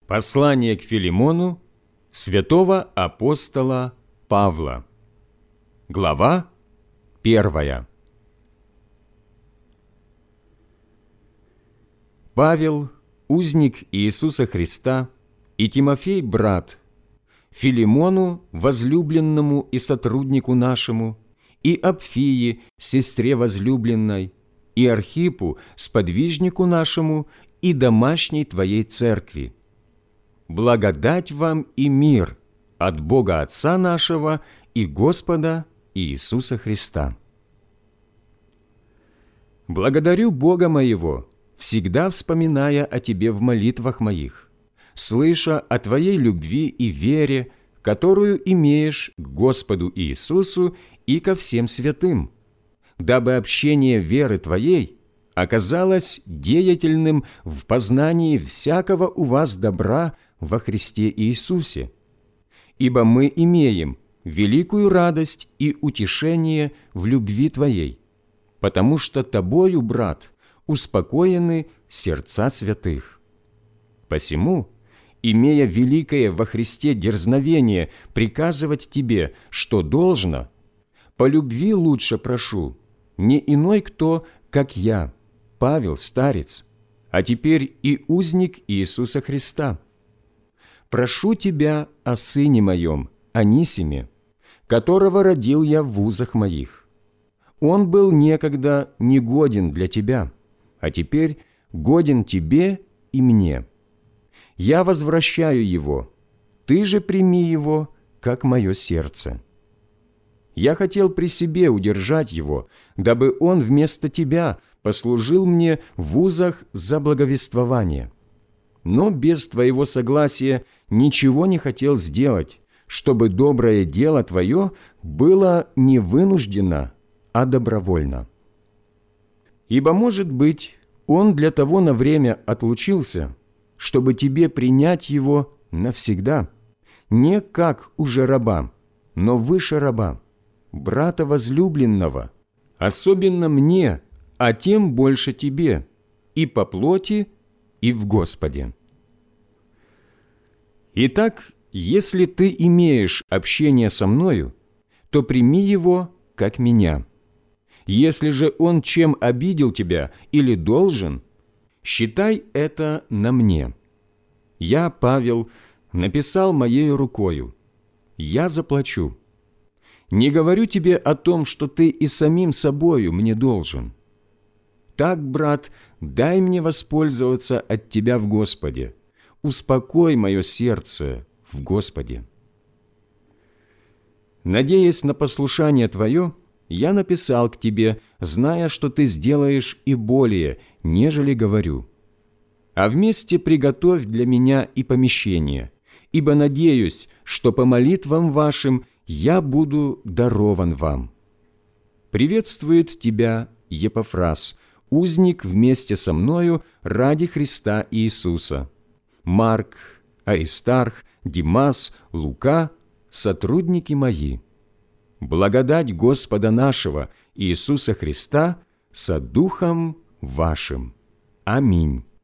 Послание к Филимону святого апостола Павла. Глава 1. Павел, узник Иисуса Христа, и Тимофей, брат, Филимону, возлюбленному и сотруднику нашему, и Апфии, сестре возлюбленной, и Архипу, сподвижнику нашему, и домашней твоей церкви. Благодать вам и мир от Бога Отца нашего и Господа Иисуса Христа. Благодарю Бога моего, всегда вспоминая о тебе в молитвах моих, слыша о твоей любви и вере, которую имеешь к Господу Иисусу и ко всем святым, дабы общение веры твоей оказалось деятельным в познании всякого у вас добра во Христе Иисусе. Ибо мы имеем великую радость и утешение в любви Твоей, потому что Тобою, брат, успокоены сердца святых. Посему, имея великое во Христе дерзновение приказывать Тебе, что должно, по любви лучше прошу, не иной кто, как я, Павел, старец, а теперь и узник Иисуса Христа. Прошу тебя о сыне моем, Анисиме, которого родил я в вузах моих. Он был некогда негоден для тебя, а теперь годен тебе и мне. Я возвращаю его, ты же прими его, как мое сердце. Я хотел при себе удержать его, дабы он вместо тебя послужил мне в вузах за благовествование. Но без твоего согласия ничего не хотел сделать, чтобы доброе дело твое было не вынужденно, а добровольно. Ибо, может быть, он для того на время отлучился, чтобы тебе принять его навсегда, не как уже раба, но выше раба, брата возлюбленного, особенно мне, а тем больше тебе, и по плоти, и в Господе. Итак, если ты имеешь общение со мною, то прими его, как меня. Если же он чем обидел тебя или должен, считай это на мне. Я, Павел, написал моей рукою. Я заплачу. Не говорю тебе о том, что ты и самим собою мне должен. Так, брат, дай мне воспользоваться от тебя в Господе. Успокой мое сердце в Господе. Надеясь на послушание твое, я написал к тебе, зная, что ты сделаешь и более, нежели говорю. А вместе приготовь для меня и помещение, ибо надеюсь, что по молитвам вашим я буду дарован вам. Приветствует тебя Епафрас, узник вместе со мною ради Христа Иисуса. Марк, Аристарх, Димас, Лука, сотрудники мои. Благодать Господа нашего Иисуса Христа со духом вашим. Аминь.